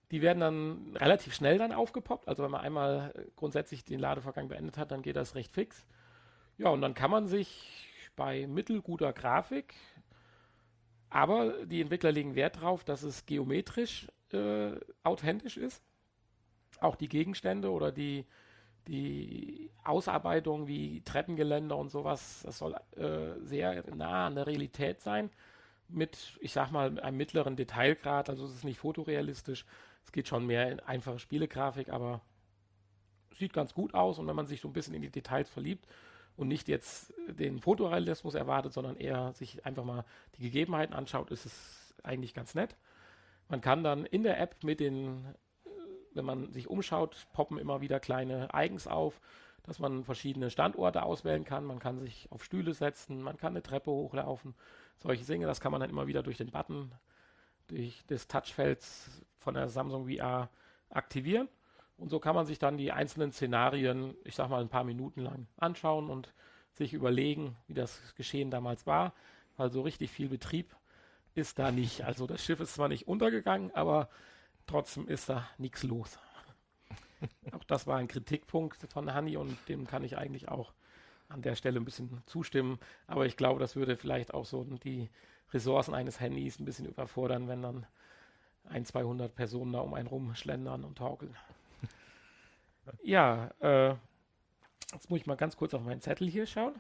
Die werden dann relativ schnell dann aufgepoppt. Also wenn man einmal grundsätzlich den Ladevorgang beendet hat, dann geht das recht fix. Ja, und dann kann man sich bei mittelguter Grafik, aber die Entwickler legen Wert darauf, dass es geometrisch äh, authentisch ist. Auch die Gegenstände oder die, die Ausarbeitung wie Treppengeländer und sowas, das soll äh, sehr nah an der Realität sein. Mit, ich sag mal, einem mittleren Detailgrad. Also es ist nicht fotorealistisch. Es geht schon mehr in einfache Spielegrafik, aber sieht ganz gut aus. Und wenn man sich so ein bisschen in die Details verliebt und nicht jetzt den Fotorealismus erwartet, sondern eher sich einfach mal die Gegebenheiten anschaut, ist es eigentlich ganz nett. Man kann dann in der App mit den, wenn man sich umschaut, poppen immer wieder kleine Icons auf, dass man verschiedene Standorte auswählen kann. Man kann sich auf Stühle setzen, man kann eine Treppe hochlaufen. Solche Dinge, das kann man dann immer wieder durch den Button, durch des Touchfelds von der Samsung V R aktivieren. Und so kann man sich dann die einzelnen Szenarien, ich sag mal, ein paar Minuten lang anschauen und sich überlegen, wie das Geschehen damals war, weil so richtig viel Betrieb ist da nicht. Also das Schiff ist zwar nicht untergegangen, aber trotzdem ist da nichts los. Auch das war ein Kritikpunkt von Hanni und dem kann ich eigentlich auch an der Stelle ein bisschen zustimmen. Aber ich glaube, das würde vielleicht auch so die Ressourcen eines Handys ein bisschen überfordern, wenn dann ein, zweihundert Personen da um einen rumschlendern und torkeln. Ja, äh, jetzt muss ich mal ganz kurz auf meinen Zettel hier schauen.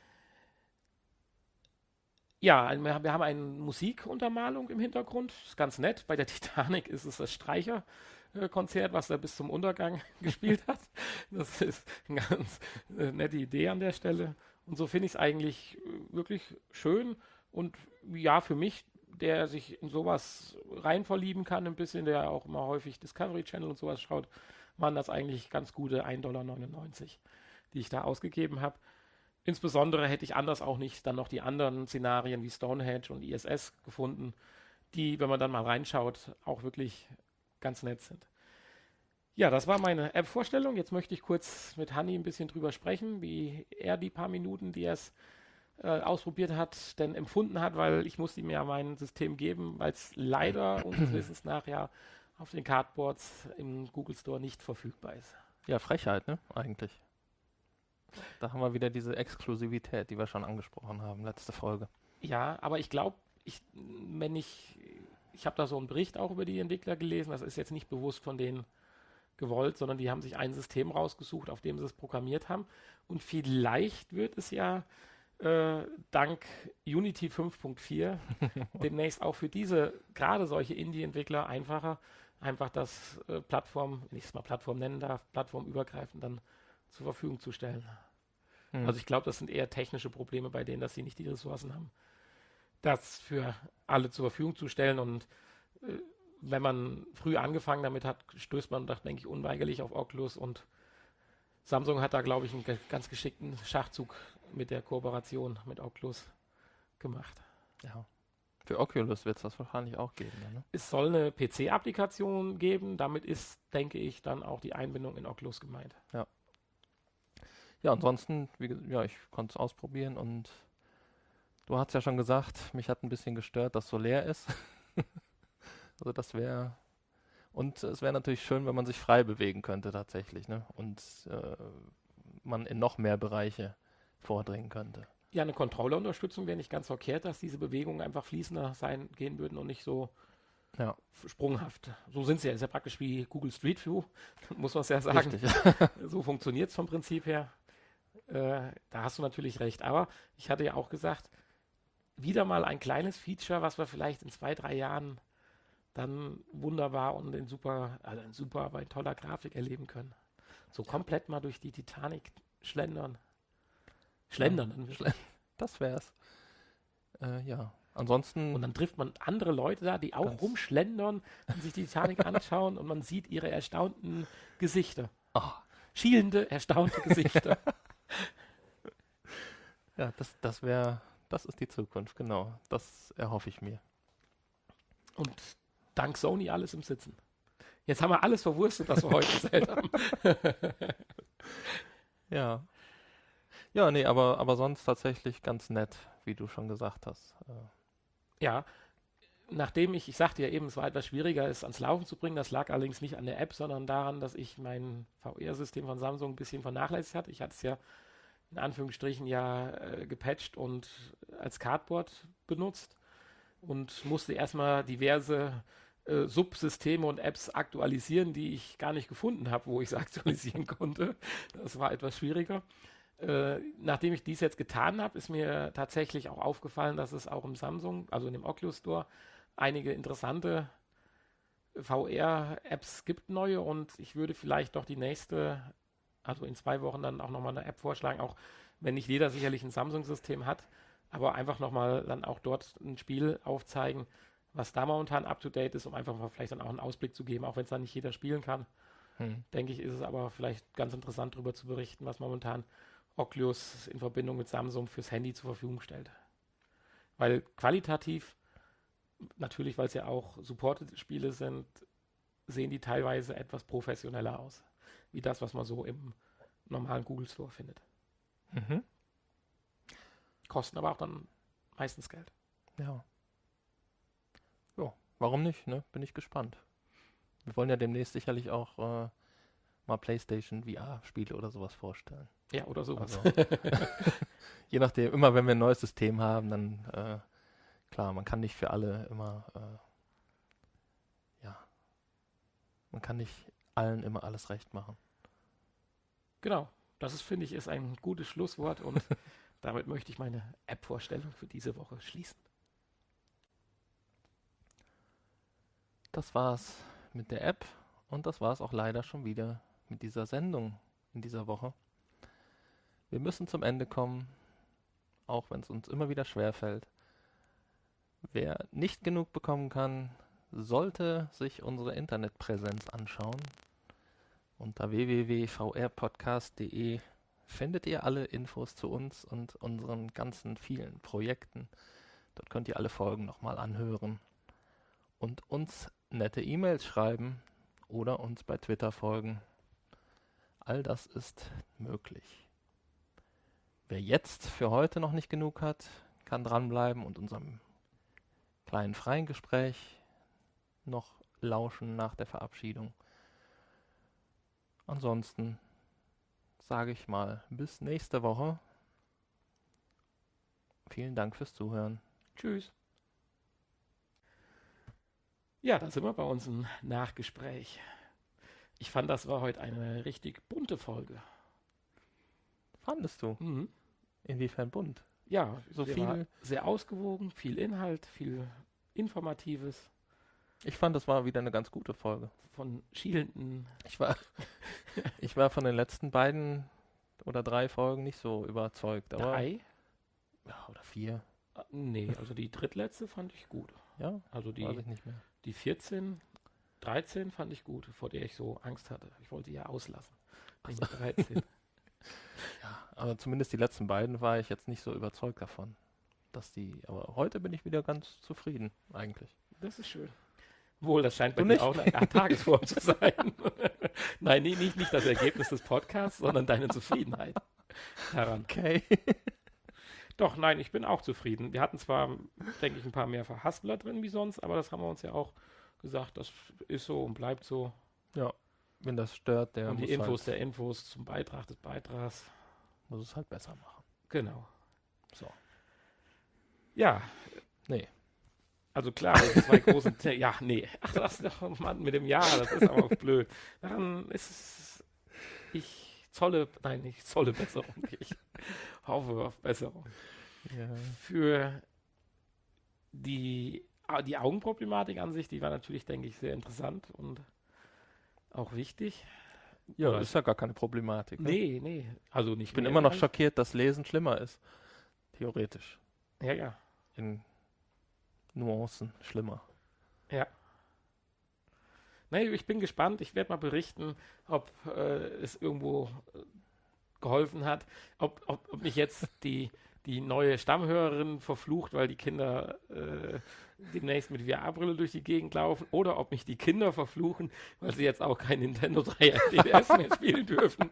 Ja, wir wir haben eine Musikuntermalung im Hintergrund. Das ist ganz nett. Bei der Titanic ist es das Streicherkonzert, was er bis zum Untergang gespielt hat. Das ist eine ganz äh, nette Idee an der Stelle. Und so finde ich es eigentlich äh, wirklich schön. Und ja, für mich, der sich in sowas rein verlieben kann, ein bisschen, der auch immer häufig Discovery Channel und sowas schaut, waren das eigentlich ganz gute ein Komma neunundneunzig Dollar, die ich da ausgegeben habe. Insbesondere hätte ich anders auch nicht dann noch die anderen Szenarien wie Stonehenge und I S S gefunden, die, wenn man dann mal reinschaut, auch wirklich ganz nett sind. Ja, das war meine App-Vorstellung. Jetzt möchte ich kurz mit Hanni ein bisschen drüber sprechen, wie er die paar Minuten, die er es äh, ausprobiert hat, denn empfunden hat, weil ich musste ihm ja mein System geben, weil es leider unseres Wissens nach ja auf den Cardboards im Google Store nicht verfügbar ist. Ja, Frechheit, ne? Eigentlich. Da haben wir wieder diese Exklusivität, die wir schon angesprochen haben, letzte Folge. Ja, aber ich glaube, ich, wenn ich, ich habe da so einen Bericht auch über die Entwickler gelesen, das ist jetzt nicht bewusst von denen gewollt, sondern die haben sich ein System rausgesucht, auf dem sie es programmiert haben. Und vielleicht wird es ja äh, dank Unity fünf Punkt vier demnächst auch für diese, gerade solche Indie-Entwickler einfacher, einfach das äh, Plattform, wenn ich es mal Plattform nennen darf, plattformübergreifend dann zur Verfügung zu stellen. Hm. Also ich glaube, das sind eher technische Probleme bei denen, dass sie nicht die Ressourcen haben, das für alle zur Verfügung zu stellen. Und äh, wenn man früh angefangen damit hat, stößt man, denke ich, unweigerlich auf Oculus. Und Samsung hat da, glaube ich, einen ge- ganz geschickten Schachzug mit der Kooperation mit Oculus gemacht. Ja. Für Oculus wird es das wahrscheinlich auch geben. Ne? Es soll eine P C-Applikation geben. Damit ist, denke ich, dann auch die Einbindung in Oculus gemeint. Ja. Ja, ansonsten, wie, ge- ja, ich konnte es ausprobieren und du hast ja schon gesagt, mich hat ein bisschen gestört, dass so leer ist. Also das wäre, und es wäre natürlich schön, wenn man sich frei bewegen könnte tatsächlich, ne? Und äh, man in noch mehr Bereiche vordringen könnte. Ja, eine Controller-Unterstützung wäre nicht ganz verkehrt, dass diese Bewegungen einfach fließender sein gehen würden und nicht so Ja. f- sprunghaft. So sind sie ja. Ist ja praktisch wie Google Street View, muss man es ja sagen. Richtig. So funktioniert es vom Prinzip her. Äh, da hast du natürlich recht. Aber ich hatte ja auch gesagt, wieder mal ein kleines Feature, was wir vielleicht in zwei, drei Jahren dann wunderbar und in super, also in super, aber in toller Grafik erleben können. So komplett mal durch die Titanic schlendern. Schlendern. dann wirklich. Das wär's. Äh, ja. Ansonsten. Und dann trifft man andere Leute da, die auch Ganz- rumschlendern und sich die Titanic anschauen und man sieht ihre erstaunten Gesichter. Ah, Schielende, erstaunte Gesichter. ja, das, das wäre, das ist die Zukunft, genau. Das erhoffe ich mir. Und dank Sony alles im Sitzen. Jetzt haben wir alles verwurstet, was wir heute erzählt haben. Ja. Ja, nee, aber, aber sonst tatsächlich ganz nett, wie du schon gesagt hast. Äh, Ja, nachdem ich, ich sagte ja eben, es war etwas schwieriger, es ans Laufen zu bringen, das lag allerdings nicht an der App, sondern daran, dass ich mein V R-System von Samsung ein bisschen vernachlässigt hatte. Ich hatte es ja in Anführungsstrichen ja äh, gepatcht und als Cardboard benutzt und musste erstmal diverse äh, Subsysteme und Apps aktualisieren, die ich gar nicht gefunden habe, wo ich es aktualisieren konnte. Das war etwas schwieriger. Äh, nachdem ich dies jetzt getan habe, ist mir tatsächlich auch aufgefallen, dass es auch im Samsung, also in dem Oculus Store, einige interessante V R-Apps gibt, neue, und ich würde vielleicht doch die nächste, also in zwei Wochen dann auch nochmal eine App vorschlagen, auch wenn nicht jeder sicherlich ein Samsung-System hat, aber einfach nochmal dann auch dort ein Spiel aufzeigen, was da momentan up-to-date ist, um einfach mal vielleicht dann auch einen Ausblick zu geben, auch wenn es dann nicht jeder spielen kann. Hm. Denke ich, ist es aber vielleicht ganz interessant darüber zu berichten, was momentan Oculus in Verbindung mit Samsung fürs Handy zur Verfügung stellt. Weil qualitativ, natürlich, weil es ja auch Supported-Spiele sind, sehen die teilweise etwas professioneller aus, wie das, was man so im normalen Google Store findet. Mhm. Kosten aber auch dann meistens Geld. Ja. Ja, warum nicht, ne? Bin ich gespannt. Wir wollen ja demnächst sicherlich auch äh, mal PlayStation V R-Spiele oder sowas vorstellen. Ja, oder sowas. Also, je nachdem, immer wenn wir ein neues System haben, dann äh, klar, man kann nicht für alle immer, äh, ja, man kann nicht allen immer alles recht machen. Genau, das ist, finde ich, ist ein gutes Schlusswort und damit möchte ich meine App-Vorstellung für diese Woche schließen. Das war's mit der App und das war's auch leider schon wieder mit dieser Sendung in dieser Woche. Wir müssen zum Ende kommen, auch wenn es uns immer wieder schwerfällt. Wer nicht genug bekommen kann, sollte sich unsere Internetpräsenz anschauen. Unter w w w punkt v r podcast punkt d e findet ihr alle Infos zu uns und unseren ganzen vielen Projekten. Dort könnt ihr alle Folgen nochmal anhören und uns nette E-Mails schreiben oder uns bei Twitter folgen. All das ist möglich. Wer jetzt für heute noch nicht genug hat, kann dranbleiben und unserem kleinen freien Gespräch noch lauschen nach der Verabschiedung. Ansonsten sage ich mal bis nächste Woche. Vielen Dank fürs Zuhören. Tschüss. Ja, da sind wir bei unserem Nachgespräch. Ich fand, das war heute eine richtig bunte Folge. Fandest du? Mhm. Inwiefern bunt? Ja, so viel, sehr ausgewogen, viel Inhalt, viel Informatives. Ich fand, das war wieder eine ganz gute Folge. Von schielenden. Ich war, ich war von den letzten beiden oder drei Folgen nicht so überzeugt. Aber drei? Ja, oder vier. Nee, also die drittletzte fand ich gut. Ja? Also die, weiß ich nicht mehr. Die vierzehn, dreizehn fand ich gut, vor der ich so Angst hatte. Ich wollte die ja auslassen. Also dreizehn. Ja, aber zumindest die letzten beiden war ich jetzt nicht so überzeugt davon. Dass die, aber heute bin ich wieder ganz zufrieden, eigentlich. Das ist schön. Wohl, das scheint bei du dir nicht? auch eine Art Tagesform zu sein. Nein, nee, nicht, nicht das Ergebnis des Podcasts, sondern deine Zufriedenheit daran. Okay. Doch, nein, ich bin auch zufrieden. Wir hatten zwar, denke ich, ein paar mehr Verhaspler drin wie sonst, aber das haben wir uns ja auch gesagt, das ist so und bleibt so. Ja, wenn das stört, der und muss die Infos halt, der Infos zum Beitrag des Beitrags. Muss es halt besser machen. Genau. So. Ja. Nee. Also klar, also zwei großen, The- ja, nee. Ach, das doch, Mann, mit dem Ja, das ist aber auch blöd. Daran ist es, ich zolle, nein, ich zolle Besserung. Ich hoffe auf Besserung. Ja. Für die, die Augenproblematik an sich, die war natürlich, denke ich, sehr interessant und auch wichtig. Ja, Oder ist ja gar keine Problematik. Ne? Nee, nee. Also nicht Ich bin mehr immer noch als- schockiert, dass Lesen schlimmer ist. Theoretisch. Ja, ja. In Nuancen schlimmer. Ja. Nee, ich bin gespannt. Ich werde mal berichten, ob äh, es irgendwo äh, geholfen hat. Ob, ob, ob mich jetzt die, die neue Stammhörerin verflucht, weil die Kinder äh, demnächst mit V R-Brille durch die Gegend laufen. Oder ob mich die Kinder verfluchen, weil sie jetzt auch kein Nintendo drei D S mehr spielen dürfen.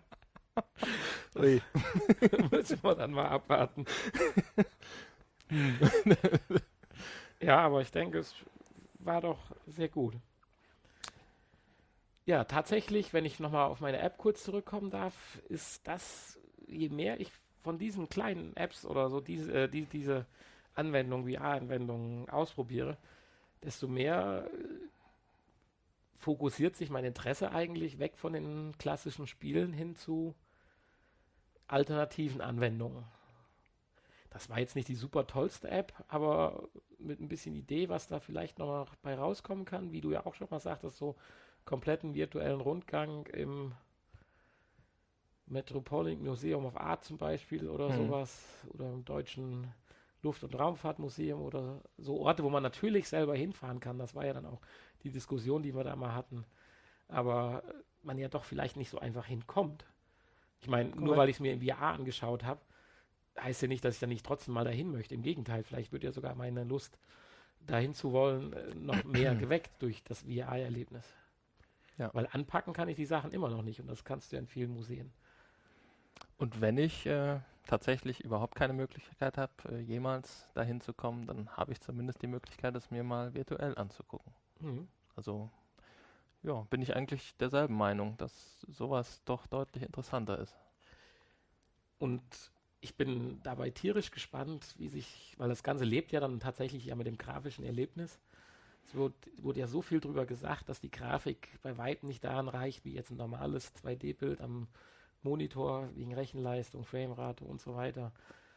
Ui. Müssen wir dann mal abwarten. Ja, aber ich denke, es war doch sehr gut. Ja, tatsächlich, wenn ich nochmal auf meine App kurz zurückkommen darf, ist das, je mehr ich von diesen kleinen Apps oder so diese, äh, die, diese Anwendungen, V R-Anwendungen ausprobiere, desto mehr äh, fokussiert sich mein Interesse eigentlich weg von den klassischen Spielen hin zu alternativen Anwendungen. Das war jetzt nicht die super tollste App, aber mit ein bisschen Idee, was da vielleicht noch bei rauskommen kann, wie du ja auch schon mal sagtest, so kompletten virtuellen Rundgang im Metropolitan Museum of Art zum Beispiel oder Mhm. sowas oder im Deutschen Luft- und Raumfahrtmuseum oder so Orte, wo man natürlich selber hinfahren kann. Das war ja dann auch die Diskussion, die wir da mal hatten. Aber man ja doch vielleicht nicht so einfach hinkommt. Ich meine, nur Korrekt. weil ich es mir im V R angeschaut habe, heißt ja nicht, dass ich dann nicht trotzdem mal dahin möchte. Im Gegenteil, vielleicht wird ja sogar meine Lust, dahin zu wollen, äh, noch mehr geweckt durch das V R-Erlebnis. Ja. Weil anpacken kann ich die Sachen immer noch nicht und das kannst du ja in vielen Museen. Und wenn ich äh, tatsächlich überhaupt keine Möglichkeit habe, äh, jemals dahin zu kommen, dann habe ich zumindest die Möglichkeit, es mir mal virtuell anzugucken. Mhm. Also ja, bin ich eigentlich derselben Meinung, dass sowas doch deutlich interessanter ist. Und ich bin dabei tierisch gespannt, wie sich, weil das Ganze lebt ja dann tatsächlich ja mit dem grafischen Erlebnis. Es wurde, wurde ja so viel drüber gesagt, dass die Grafik bei weitem nicht daran reicht, wie jetzt ein normales zwei D-Bild am Monitor wegen Rechenleistung, Framerate und so weiter.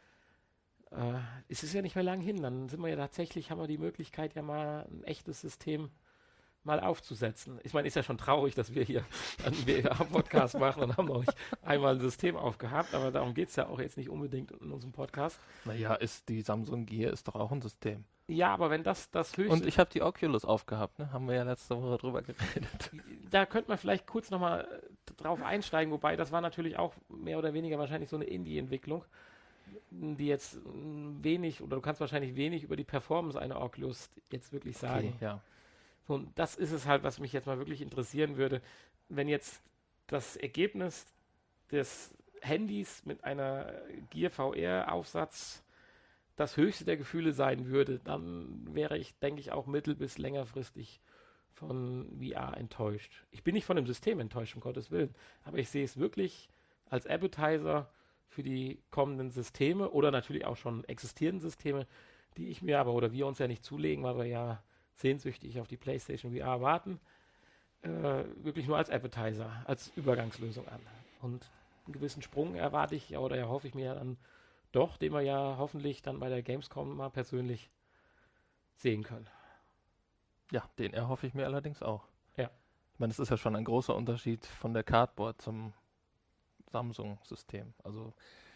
Äh, es ist ja nicht mehr lang hin, dann sind wir ja tatsächlich, haben wir die Möglichkeit, ja mal ein echtes System mal aufzusetzen. Ich meine, ist ja schon traurig, dass wir hier einen V R-Podcast machen und haben noch nicht einmal ein System aufgehabt, aber darum geht es ja auch jetzt nicht unbedingt in unserem Podcast. Naja, ist die Samsung Gear ist doch auch ein System. Ja, aber wenn das das höchste... Und ich habe die Oculus aufgehabt, ne? Haben wir ja letzte Woche drüber geredet. Da könnte man vielleicht kurz nochmal drauf einsteigen, wobei das war natürlich auch mehr oder weniger wahrscheinlich so eine Indie-Entwicklung, die jetzt mm, wenig, oder du kannst wahrscheinlich wenig über die Performance einer Oculus jetzt wirklich sagen. Okay, ja. So, und das ist es halt, was mich jetzt mal wirklich interessieren würde. Wenn jetzt das Ergebnis des Handys mit einer Gear V R-Aufsatz das höchste der Gefühle sein würde, dann wäre ich, denke ich, auch mittel- bis längerfristig von V R enttäuscht. Ich bin nicht von dem System enttäuscht, um Gottes Willen, aber ich sehe es wirklich als Appetizer für die kommenden Systeme oder natürlich auch schon existierenden Systeme, die ich mir aber oder wir uns ja nicht zulegen, weil wir ja sehnsüchtig auf die PlayStation V R warten, äh, wirklich nur als Appetizer, als Übergangslösung an. Und einen gewissen Sprung erwarte ich ja oder erhoffe ich mir ja dann doch, den wir ja hoffentlich dann bei der Gamescom mal persönlich sehen können. Ja, den erhoffe ich mir allerdings auch. Ja. Ich meine, es ist ja schon ein großer Unterschied von der Cardboard zum Samsung-System. Also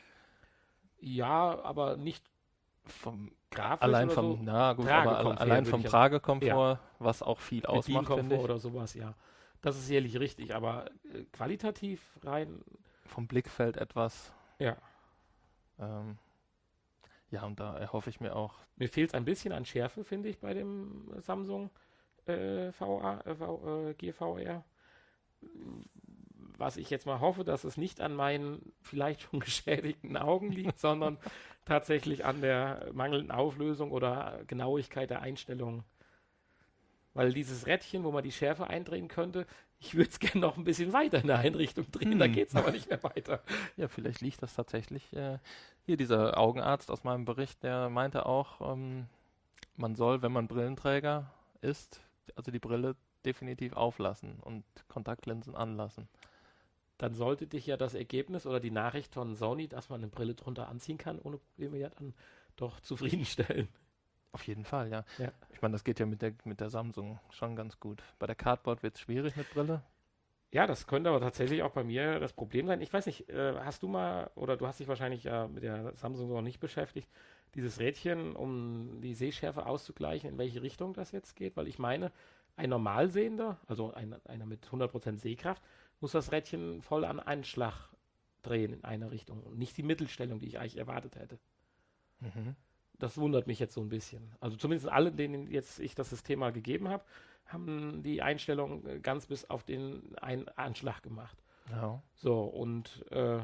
Ja, aber nicht vom grafisch allein oder vom, so. na gut, aber Tragekomfort allein würde vom ich ja- Tragekomfort, was auch viel ausmacht, finde Bedienkomfort ich. oder sowas, ja. Das ist sicherlich richtig, aber äh, qualitativ rein, Vom Blickfeld etwas. ja. Ähm, ja, und da erhoffe ich mir auch. Mir fehlt es ein bisschen an Schärfe, finde ich, bei dem Samsung äh, V R, äh, v, äh, G V R. Was ich jetzt mal hoffe, dass es nicht an meinen vielleicht schon geschädigten Augen liegt, sondern tatsächlich an der mangelnden Auflösung oder Genauigkeit der Einstellungen. Weil dieses Rädchen, wo man die Schärfe eindrehen könnte, ich würde es gerne noch ein bisschen weiter in der Einrichtung drehen, da Hm. geht es aber nicht mehr weiter. Ja, vielleicht liegt das tatsächlich. Äh, hier dieser Augenarzt aus meinem Bericht, der meinte auch, ähm, man soll, wenn man Brillenträger ist, also die Brille definitiv auflassen und Kontaktlinsen anlassen. Dann sollte dich ja das Ergebnis oder die Nachricht von Sony, dass man eine Brille drunter anziehen kann, ohne Probleme ja dann doch zufriedenstellen. Auf jeden Fall, ja. Ja. Ich meine, das geht ja mit der, mit der Samsung schon ganz gut. Bei der Cardboard wird es schwierig mit Brille. Ja, das könnte aber tatsächlich auch bei mir das Problem sein. Ich weiß nicht, äh, hast du mal, oder du hast dich wahrscheinlich ja mit der Samsung noch nicht beschäftigt, dieses Rädchen, um die Sehschärfe auszugleichen, in welche Richtung das jetzt geht? Weil ich meine, ein Normalsehender, also ein, einer mit hundert Prozent Sehkraft, muss das Rädchen voll an einen Schlag drehen in eine Richtung und nicht die Mittelstellung, die ich eigentlich erwartet hätte. Mhm. Das wundert mich jetzt so ein bisschen. Also zumindest alle, denen jetzt ich das System mal gegeben habe, haben die Einstellung äh, ganz bis auf den einen Anschlag gemacht. Ja. So, und äh,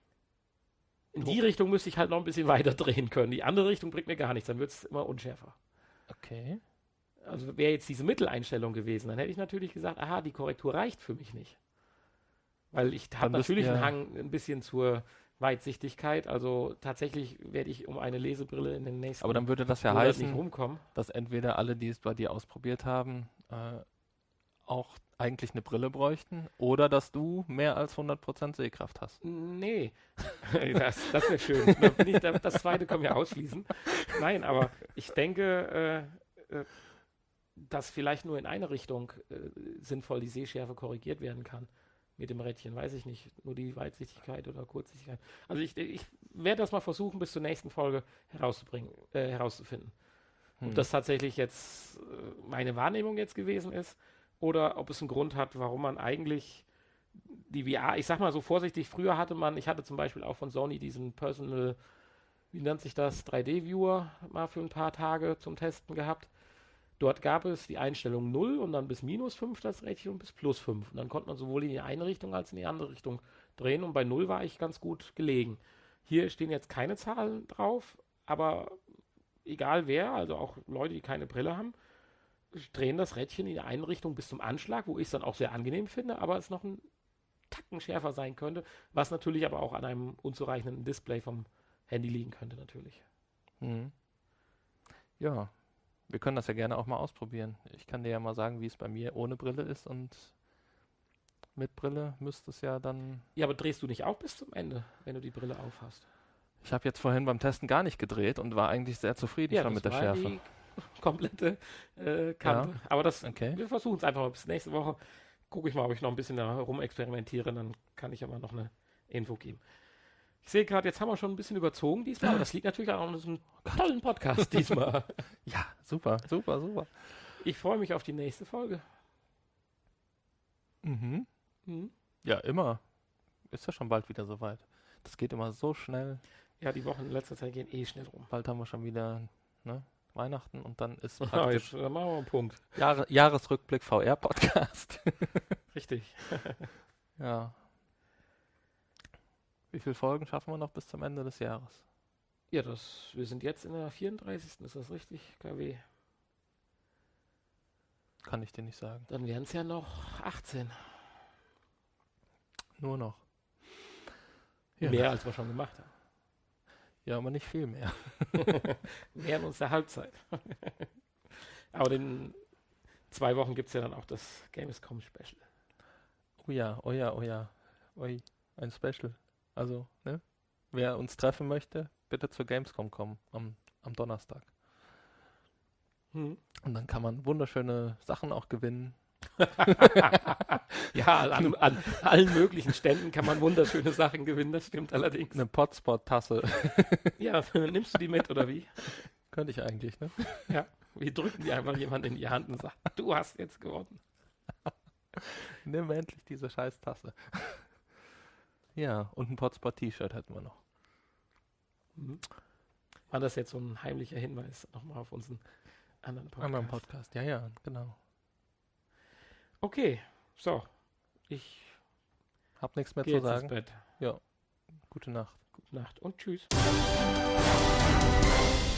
in die Richtung müsste ich halt noch ein bisschen weiter drehen können. Die andere Richtung bringt mir gar nichts, dann wird es immer unschärfer. Okay. also wäre jetzt diese Mitteleinstellung gewesen, dann hätte ich natürlich gesagt, aha, die Korrektur reicht für mich nicht. Weil ich habe natürlich einen Hang ein bisschen zur Weitsichtigkeit, also tatsächlich werde ich um eine Lesebrille in den nächsten Aber dann würde das ja Monaten heißen, nicht rumkommen. dass entweder alle, die es bei dir ausprobiert haben, äh, auch eigentlich eine Brille bräuchten oder dass du mehr als hundert Prozent Sehkraft hast. Nee, das, das wäre schön. Da bin ich, da, das zweite können wir ausschließen. Nein, aber ich denke, äh, äh, dass vielleicht nur in eine Richtung äh, sinnvoll die Sehschärfe korrigiert werden kann. Mit dem Rädchen, weiß ich nicht. Nur die Weitsichtigkeit oder Kurzsichtigkeit. Also ich, ich werde das mal versuchen, bis zur nächsten Folge herauszubringen, äh, herauszufinden. Hm. Ob das tatsächlich jetzt äh, meine Wahrnehmung jetzt gewesen ist oder ob es einen Grund hat, warum man eigentlich die V R, ich sag mal so vorsichtig, früher hatte man, ich hatte zum Beispiel auch von Sony diesen Personal, wie nennt sich das, drei D-Viewer mal für ein paar Tage zum Testen gehabt. Dort gab es die Einstellung null und dann bis minus fünf das Rädchen und bis plus fünf. Und dann konnte man sowohl in die eine Richtung als in die andere Richtung drehen und bei null war ich ganz gut gelegen. Hier stehen jetzt keine Zahlen drauf, aber egal wer, also auch Leute, die keine Brille haben, drehen das Rädchen in die eine Richtung bis zum Anschlag, wo ich es dann auch sehr angenehm finde, aber es noch ein Tacken schärfer sein könnte, was natürlich aber auch an einem unzureichenden Display vom Handy liegen könnte natürlich. Mhm. Ja, wir können das ja gerne auch mal ausprobieren. Ich kann dir ja mal sagen, wie es bei mir ohne Brille ist und mit Brille müsste es ja dann... Ja, aber drehst du nicht auch bis zum Ende, wenn du die Brille auf hast? Ich habe jetzt vorhin beim Testen gar nicht gedreht und war eigentlich sehr zufrieden ja, schon mit der war Schärfe. Die komplette äh, Kante. Ja. Aber das, okay. wir versuchen es einfach mal bis nächste Woche. Gucke ich mal, ob ich noch ein bisschen da rumexperimentiere, dann kann ich aber noch eine Info geben. Ich sehe gerade, jetzt haben wir schon ein bisschen überzogen diesmal, aber das liegt natürlich auch an diesem tollen Podcast diesmal. Ja, super, super, super. Ich freue mich auf die nächste Folge. Mhm. Mhm. Ja, immer. Ist ja schon bald wieder soweit. Das geht immer so schnell. Ja, die Wochen in letzter Zeit gehen eh schnell rum. Bald haben wir schon wieder ne, Weihnachten und dann ist Ja, praktisch jetzt, dann machen wir einen Punkt. Jahre, Jahresrückblick V R-Podcast. Richtig. Ja. Wie viele Folgen schaffen wir noch bis zum Ende des Jahres? Ja, das, wir sind jetzt in der vierunddreißigsten Ist das richtig, K W? Kann ich dir nicht sagen. Dann wären es ja noch achtzehn. Nur noch. Ja. Mehr als wir schon gemacht haben. Ja, aber nicht viel mehr. Nähern uns der Halbzeit. Aber in zwei Wochen gibt es ja dann auch das Gamescom-Special. Oh ja, oh ja, oh ja. Oi, ein Special. Also, ne? Wer uns treffen möchte, bitte zur Gamescom kommen am, am Donnerstag. Hm. Und dann kann man wunderschöne Sachen auch gewinnen. Ja, an, an allen möglichen Ständen kann man wunderschöne Sachen gewinnen, das stimmt allerdings. Eine Potspot-Tasse. Ja, nimmst du die mit oder wie? Könnte ich eigentlich, ne? Ja, wir drücken die einfach jemand in die Hand und sagen, du hast jetzt gewonnen. Nimm endlich diese scheiß Tasse. Ja, und ein Potspot-T-Shirt hätten wir noch. Mhm. War das jetzt so ein heimlicher Hinweis nochmal auf unseren anderen Podcast? Anderen Podcast, ja, ja, genau. Okay, so. Ich hab nichts mehr geh zu jetzt sagen. Ins Bett. Ja, gute Nacht. Gute Nacht und tschüss.